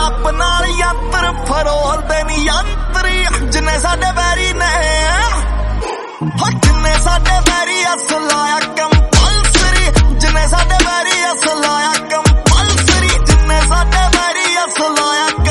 ਰੱਬ ਨਾਲ ਯੰਤਰ ਫਰੋਲਦੇ ਨੀ ਯੰਤਰੀ ਜਿੰਨੇ ਸਾਡੇ ਵੈਰੀ ਨੇ ਹੋ ਜਿੰਨੇ ਸਾਡੇ ਵੈਰੀ ਅਸਲਾਇਆ ਕੰਪਲਸਰੀ ਜਿੰਨੇ ਸਾਡੇ ਵੈਰੀ ਅਸਲਾਇਆ ਕੰਪਲਸਰੀ ਜਿੰਨੇ ਸਾਡੇ ਵੈਰੀ ਅਸਲਾਇਆ